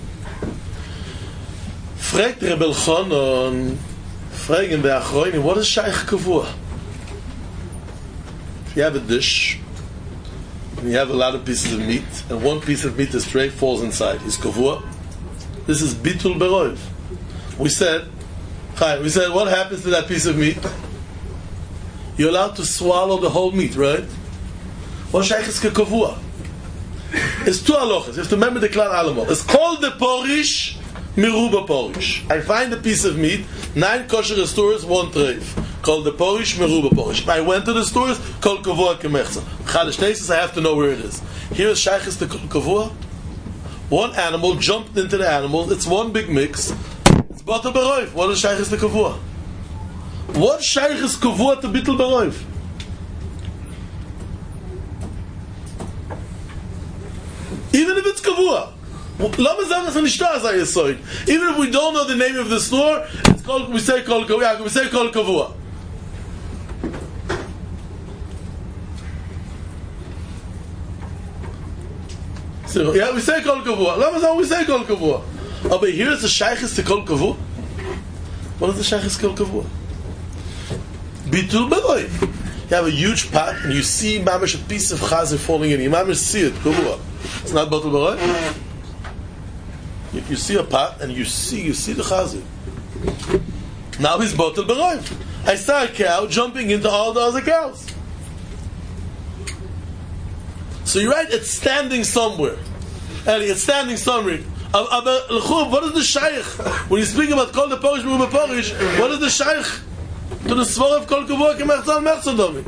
Fragt Rebel Chanon, fragen the Achroinim, what is Shaykh Kavua? If you have a dish, and you have a lot of pieces of meat, and 1 piece of meat is straight, falls inside, is Kavua? This is Bitul Beroiv. We said, what happens to that piece of meat? You're allowed to swallow the whole meat, right? What Shaykh is Kavua? It's 2 halachas. You have to remember the Klan Alamo. It's called the Porish, Miruba porish. I find a piece of meat, 9 kosher stores, 1 treif. Called the porish, Miruba porish. If I went to the stores, called kavua kemechza. Chadash Teisus, I have to know where it is. Here is shaychus the kavua. 1 animal jumped into the animal. It's 1 big mix. It's Batal Beroiv. What is Shaykhis to Kavua? What Shaykhis Kavua to Bittul Beroiv? Even if it's Kavua. Even if we don't know the name of the store, it's called, we say called Kavua. So, yeah, we say Kol Kavua. We say Kol Kavua. Oh, but here is the Shaykhis to Kol Kavua. What is the Shaykhis to Kol Kavua? Bitul Beroiv. You have a huge pot and you see mamish a piece of chazer falling in. You mamish see it, Kavua. It's not Bitul Beroiv. You see a pot and you see the chazer. Now he's Bitul Beroiv. I saw a cow jumping into all the other cows. So you're right, it's standing somewhere. Eli, it's standing somewhere. What is the shaykh? When you speak about Kol the Porish, what is the shaykh to the Svar of Kol Kavua Kemechzal Mechzadomi?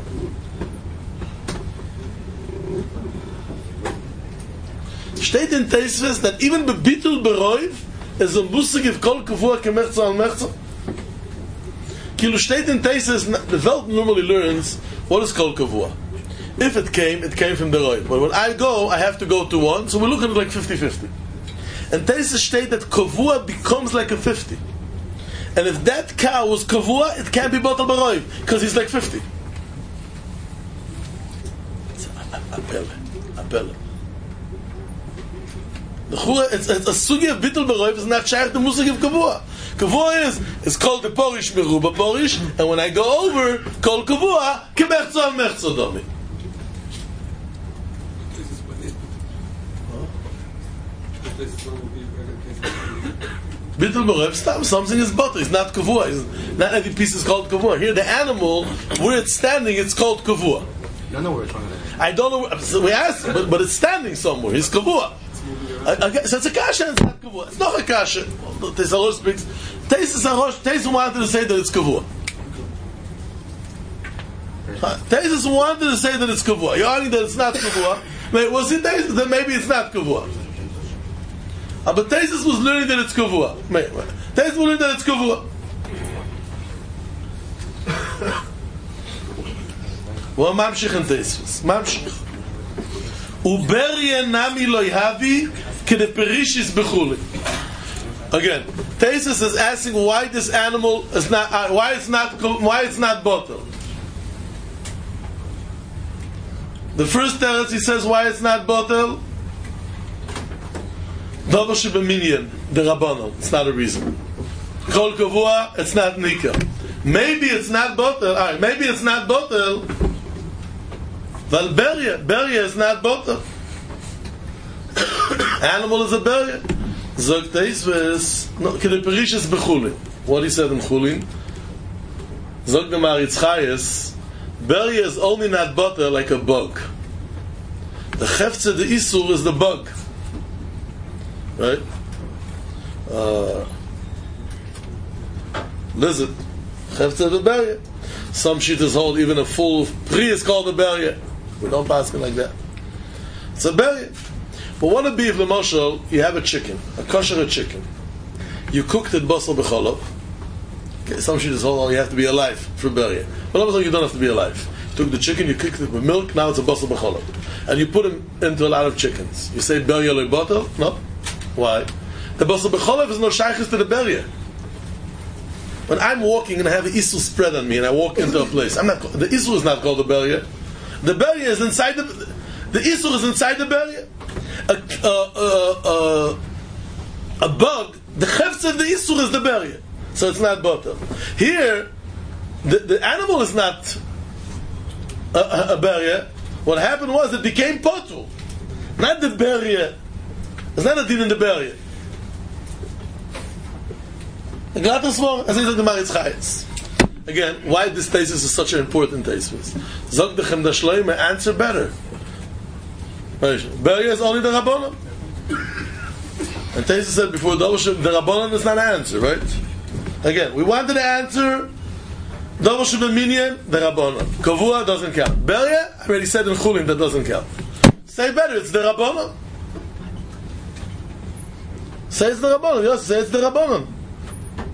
Steht in Teisves that even Bebitul Beroiv is a Musik of Kol Kavua Kemechzal Mechzal. Kilo steht in Teisves, the Welt normally learns what is Kol Kavua. If it came from the Roiv. But when I go, I have to go to one, so we're looking at like 50-50. And Teisves state that Kavua becomes like a 50. And if that cow was Kavua, it can't be Batal Beroiv, because he's like 50. It's Apelle. It's a sugi of Bitul Beroiv is not shaykh the musig of Kavua. Kavua is called the Porish Meruba Porish, and when I go over, called Kavua, Kemechzal Mechzadomi. Bitul Beroiv, something is butter. It's not Kavua. Not every piece is called Kavua. Here, the animal, where it's standing, it's called Kavua. I don't know where it's from. I don't know. So we asked, but it's standing somewhere. It's Kavua. Okay, so it's a kasha and it's not Kavua. It's not a kasha. Tesarosh speaks. Tesis wanted to say that it's Kavua. Tesis wanted to say that it's Kavua. You're arguing that it's not Kavua. Well, see, then maybe it's not Kavua. But Tesis was learning that it's Kavua. Tesis was learning that it's Kavua. Well, Mamshich and Tesis. Mamshich. Uberye nami lo yhavi kede perishis bechuli. Again, Tesis is asking why this animal is not, why it's not bottle. The first teretz he says why it's not bottle. Davar shebeminyan, the Rabbanon. It's not a reason. Kol Kavua, it's not Nika. Maybe it's not bottle. Alright, maybe it's not bottle. Well, Beria is not bottle. Animal is a Beria. Zog Teisves, no, kede perishis bechulin. What he said in Chulin. Zog the Maritz Chayes, Beria is only not bottle like a bug. The Chefze, the Isur, is the bug. Right? Lizard. Chefze the Beria. Some shittas hold even a full Pri is called a Beria. We don't pass it like that. It's a Beria. But what would be if, L'moshel, you have a chicken, a kosher chicken. You cooked it basal b'cholov. Okay, some shittas hold, you have to be alive for Beria. But L'moshel, you don't have to be alive. You took the chicken, you cooked it with milk, now it's a basal b'cholov. And you put them into a lot of chickens. You say Beria loy bottle? No. Why? The basal b'cholov is no shaykhis to the Beria. When I'm walking and I have an Isur spread on me and I walk into a place, the Isur is not called the Beria. The Beria is inside the Isur is inside the Beria. A bug, the Chefz of the Isur is the Beria. So it's not butter. Here, the animal is not a Beria. What happened was it became potul. Not the Beria. It's not a din in the Beria. Again, why this thesis is such an important thesis? Zog the Chemda Shloime answer better. Beria is only the Rabbanon. And thesis said before the Rabbanon is not an answer, right? Again, we wanted to answer Davar shebeminyan, the Rabbanon. Kavua doesn't count. Beria, I already said in Chulin that doesn't count. Say better, it's the Rabbanon. Say it's the Rabbanon. Yes, say it's the Rabbanon.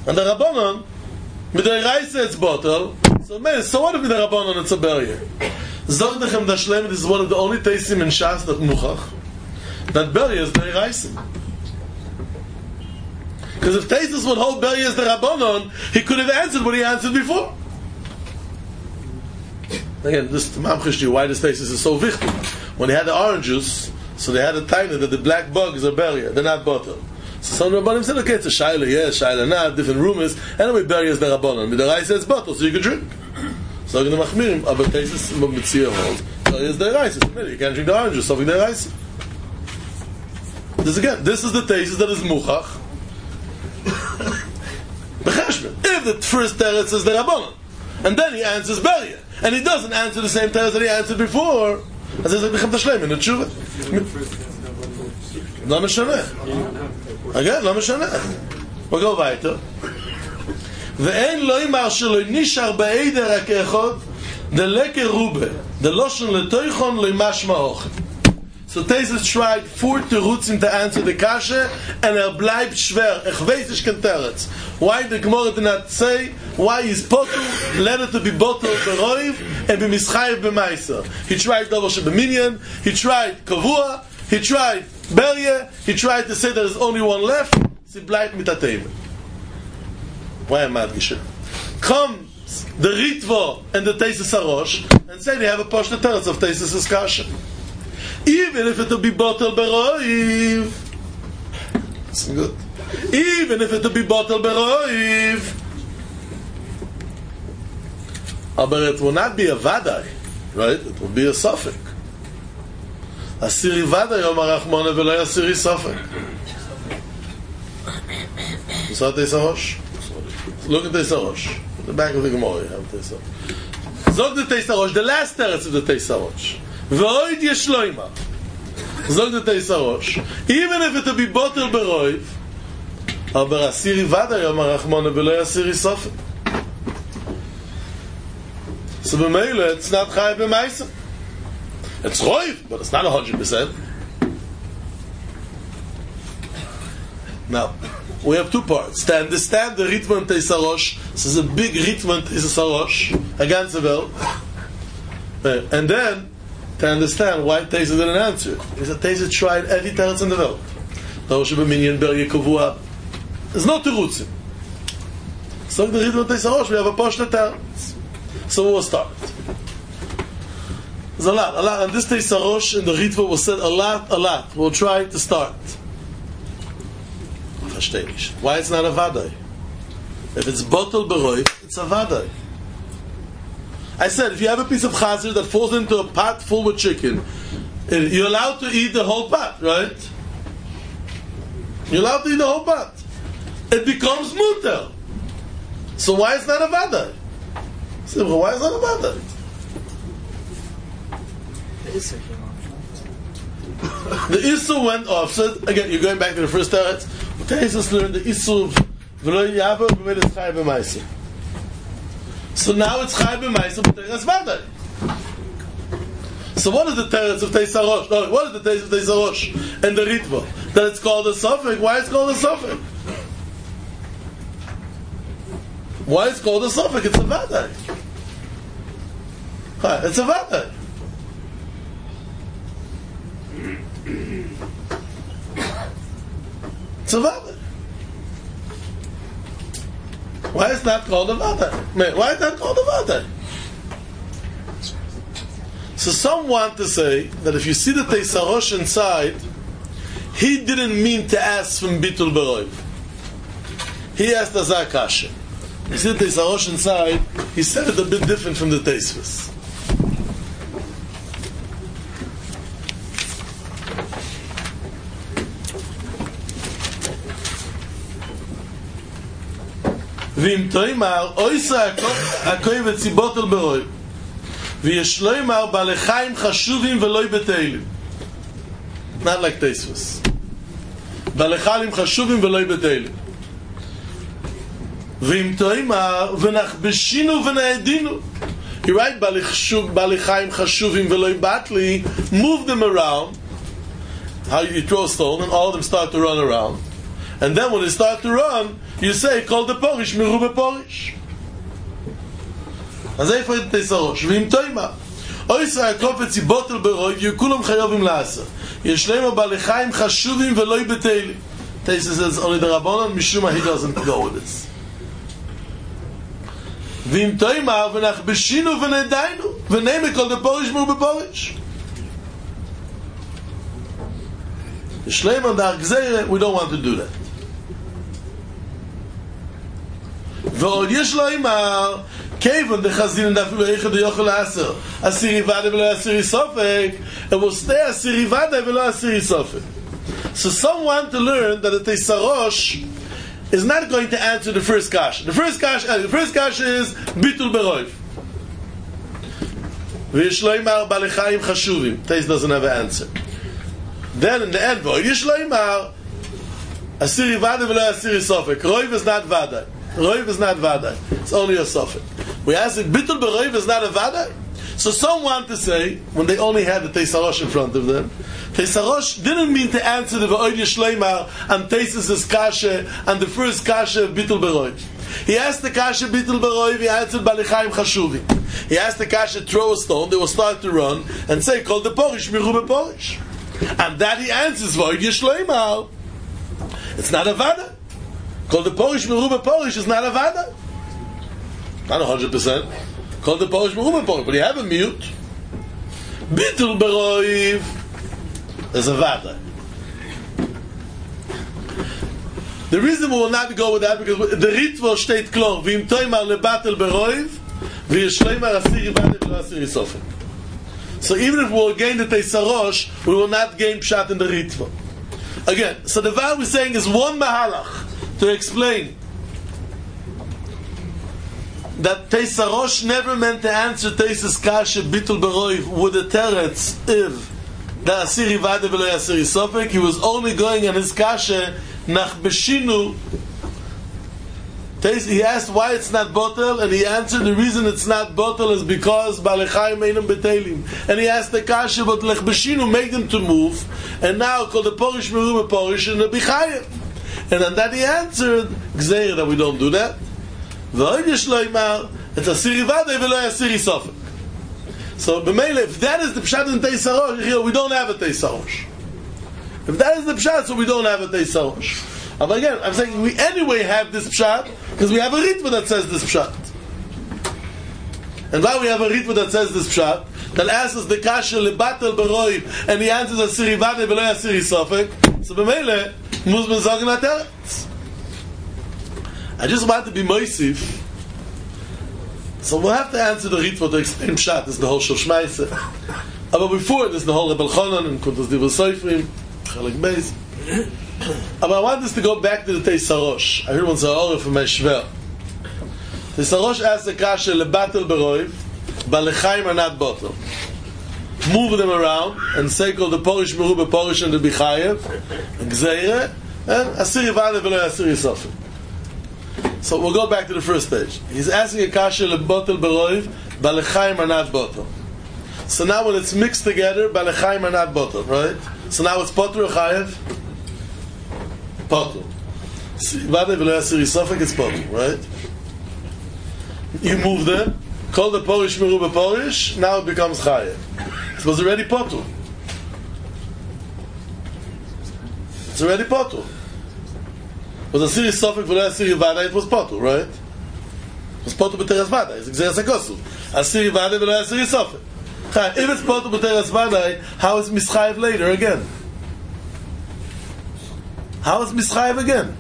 And the Rabbanon, with the Reise it's bottle, so man, so what if with the Rabbanon it's a barrier? Zog dechem da Shleim, this is one of the only Teisim in Shas that Muchach, that barrier is the Reise. Because if Teisus would hold barrier as the Rabbanon, he could have answered what he answered before. Again, this Mamchish, why this Teisus is so wichtig. When they had the orange juice, so they had a taina that the black bugs are barrier, they're not bottle. So some Rabbanim said, okay, it's a Shaila, yes, Shaila, not, different rumors. Anyway, barrier is the Rabbanon. With the Reise it's bottle, so you can drink. So in the Machmirim, aber Teisus Mitzvah holds, barrier is the Reise. You can't drink the orange juice, something the Reise. This is the Teisus that is Muchach. If the first teretz is the Rabbanon, and then he answers barrier, and he doesn't answer the same teretz that he answered before, as I said, become Tashleim in the Tshuva. לא משנה. again, לא משנה. we'll go weiter. ואין לא ימר שלא נשאר בעדר רק אחד, דלקר רובה, דלושן לתויכון לא משמע אוכל. So Teisus tried 4 terutzim to answer the kasha, and bleibt schwer. Weiß ich kein teretz. Why the Gemara did not say why is potul let it to be bottled beroiv and be mischayev b'maiser. He tried double shebeminyan. He tried kavua. He tried berye. He tried to say there is only one left. Sie bleibt mit atem. Why am I madgisha? Comes the Ritva and the Teisus Arosh and say they have a poshta teretz of Teisus' kasha. Even if it will be bottled beroiv, it's good. Even if it will be bottled beroiv, but it will not be a vadai, right? It will be a suffix. Asiri vadai Yomar Rachmona v'lo asiri suffix. You saw Teisus Arosh? Look at Teisus Arosh. The back of the Gemara you have Teisus Arosh. Zog the Teisus Arosh, the last teretz of the Teisus Arosh. V'oid yeshloima. Zog the Teisus Arosh. Even if it will be bottled beroiv, aber asiri vada yomar rachmona v'lo asiri sofer. So b'meila, it's not chayav b'maisa. It's roiv, but it's not 100%. Now, we have 2 parts. To understand the Ritva and Teisus Arosh, this is a big Ritva and Teisus Arosh, a ganze Welt. And then, to understand why Teisus didn't answer it. He said Teisus tried every teretz in the world. There's no terutzim. So the Ritva and Teisus Arosh, we have a poshta teretz. So we'll start. There's a lot. And this Teisus Arosh and the Ritva was said a lot. We'll try to start. Why it's not a vadai? If it's bottled beroiv, it's a vadai. I said, if you have a piece of chazir that falls into a pot full with chicken, you're allowed to eat the whole pot, right? You're allowed to eat the whole pot. It becomes muter. So why is not a vadai? Simcha, why is not a vadai? The Issur went off. So again, you're going back to the first teretz. Teisus learned the Issur v'lo yava v'lo it's chayav b'maisa. So now it's chayav b'maisa, but there's vadai. So what is the teretz of Teisus Arosh? No, what is the teretz of Teisus Arosh and the Ritva? That it's called a suffix. Why it's called a suffix? Why it's called a suffix? It's a vadai. It's a vadai. It's a vadai. Why is that called a vadai? Why is that called a vadai? So some want to say that if you see the Teisus Arosh inside, he didn't mean to ask from Bitul Beroiv. He asked Azar Kasha. You see the Teisus Arosh inside, he said it a bit different from the Teisus. ואם תאמר, אויסה הכוי וציבוטל ברוי, ויש לא אמר, בעלי חיים חשובים ולא בטלים. Not like Teisus. בעלי חיים חשובים ולא בטלים. ואם תאמר, ונחבשינו ונעדינו. You write, בעלי חיים חשובים ולא בטלי, move them around, how you throw a stone, and all of them start to run around. And then when they start to run, you say, call the porish, merube porish. אז איפה את תיסרוש? ואם תוימה, אוי ישראל קופץ יבוטל ברוי, וכולם חייבים לעשר. יש להם הבעלי חיים חשובים ולא יבטלים. Taisus says, only the Rabbanon, Mishuma, he doesn't go with this. ואם תוימה, ונחבשינו ונדיינו, ונאמר כל דפוריש מרוב בפוריש. יש להם הדרך גזירה, we don't want to do that. ועוד יש לו אמר, כיוון דחזין דאפילו איכא דיוכל לעשר, עשירי ודאי ולא עשירי סופק, it will stay עשירי ודאי ולא עשירי סופק. So some want to learn that the Teisarosh is not going to answer the first kasha. The first kasha is bitul beroiv. V'yishloimar balechayim chashuvim. Teis doesn't have an answer. Then in the end, v'yishloimar asiri vada v'lo asiri sofek. Roiv is not vada. Roiv is not vada. It's only a sofek. We ask if bitul beroiv is not a vada. So some want to say, when they only had the Teisarosh in front of them, Teisarosh didn't mean to answer the V'oid Yishleimar and Teisus' kasha and the first kasha of Bitul Beroiv. He asked the kasha Bitul Beroiv, he answered Balichaim Chashuvi. He asked the kasha throw a stone, they will start to run and say, call the Porish, Mirube Porish. And that he answers V'oid Yishleimar. It's not a Vada. Call the Porish, Mirube Porish is not a Vada. Not 100%. Call the Porish, Mirube Porish, but you have a mute. Bitul Beroiv. There's a vada. The reason we will not go with that because the Ritva state klor v'im toimar lebatel beroiv v'yishleimar asiri vada v'lo asiri sofek. So even if we will gain the Teisarosh, we will not gain pshat in the Ritva. Again, so the vow we're saying is one mahalach to explain that Teisarosh never meant to answer Teisus kasha bitul beroiv with the teretz if the asiri vada v'lo asiri sofek. He was only going on his kasha nachbeshinu. He asked why it's not botel, and he answered the reason it's not botel is because balechayim einam betelim. And he asked the kasha, but lechbeshinu made them to move, and now called the porish merube porish and the bichayim. And on that he answered gzeir that we don't do that. V'oid yishloimar it's asiri vada v'lo asiri sofek. So, b'meile, if that is the pshat in Teisarosh, we don't have a Teisarosh. If that is the pshat, so we don't have a Teisarosh. But again, I'm saying we anyway have this pshat because we have a ritva that says this pshat. And why we have a ritva that says this pshat, that asks the kasha lebatel beroiv, and he answers asiri vada v'lo asiri sofek. So, b'meile, muzman zogen ateretz. I just want to be moisif. So we'll have to answer the Ritva to explain Pshat. This is the whole Shul Shmaisa. But before this, the whole Rebbe Elchanan and Kuntas Divrei Soifrim, Chelek Beis. But I want this to go back to the Teisarosh. I heard one Zahara from my Shver. Teisarosh asked the kasha lebatel beroiv, balechayim are not botel. Move them around and say called the Porish merube porish and the bichayev, and gzeire, and asiri vada v'lo asiri sofek. So we'll go back to the first stage. He's asking a kasha lebotel beroiv, balechayim are not botel. So now when it's mixed together, balechayim are not botel, right? So now it's poter or chayev? Potel. Vada v'lo asiri sofek, it's potel, right? You move them, call the porish merube porish, now it becomes chayev. It was already potel. It's already potel. Was a serious sofek v'lo asiri vada, it was potel, right? It was potel b'teres vada. It's gzeras hakosuv. Asiri vada v'lo asiri sofek. If it's potel b'teres vada, how is mischayev later again? How is mischayev again?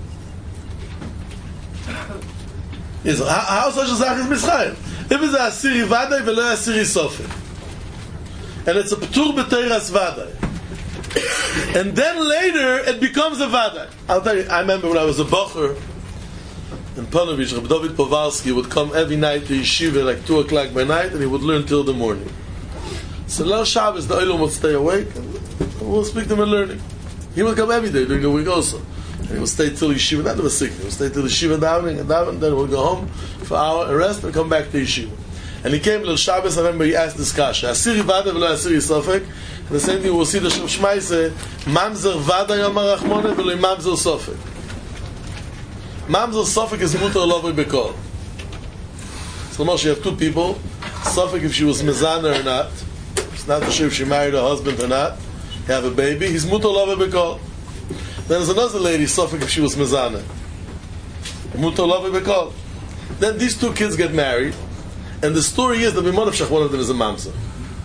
Yes, how such a zach is mischayev? If it's asiri vada v'lo asiri sofek, and it's a p'tur b'teres vada, and then later it becomes a vada. I'll tell you, I remember when I was a bocher in Panovich, Rabbi David Povalsky would come every night to yeshiva like 2 o'clock by night, and he would learn till the morning. So Leil Shabbos, the Olam would stay awake, and we'll speak to him and learning. He would come every day during the week also. And he would stay till yeshiva, not the sick, he would stay till yeshiva davening, and then we'll go home for an hour and rest and come back to yeshiva. And he came Leil Shabbos, I remember he asked this kasha, asiri vada v'lo asiri sofek. And the same thing we'll see the Shul Shmaisa, mamzer vada yom harachmona v'lo mamzer sofek. Mamzer Suffolk is mutar lovei bekol. So much you have two people. Suffolk if she was mezana or not. It's not sure if she married her husband or not. You have a baby. He's mutar lovei bekol. Then there's another lady, Suffolk if she was mezana. Mutar lovei bekol. Then these two kids get married, and the story is that B'monefshach, one of them is a mamzer.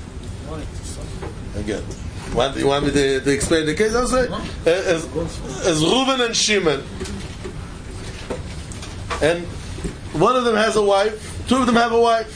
Again, you want me to explain the case? I'll say as Reuven and Shimon, and one of them has a wife, two of them have a wife.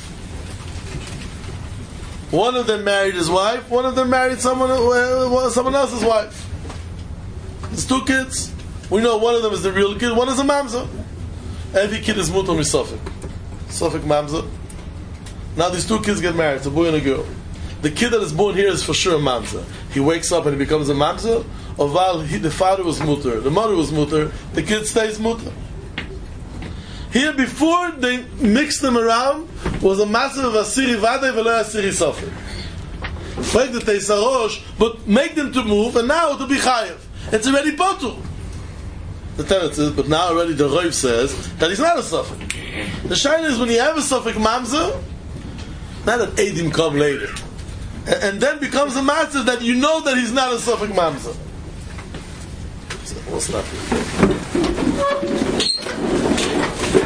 One of them married his wife, one of them married someone else's wife. There's two kids. We know one of them is the real kid, one is a mamzer. Every kid is mutar misafek. Safek mamzer. Now these two kids get married, it's a boy and a girl. The kid that is born here is for sure a mamzer. He wakes up and he becomes a mamzer, or while the father was mutar, the mother was mutar, the kid stays mutar. Here, before they mixed them around, was a massive of asiri vadei v'lo asiri safek. Break the teisarosh, but make them to move, and now to be chayev. It's already potul. The Teretz is, but now already the Rav says that he's not a safek. The shayla is when you have a safek mamzer, not that Eidim come later. And then becomes a matter that you know that he's not a Suffolk Mamzer. So, what's that?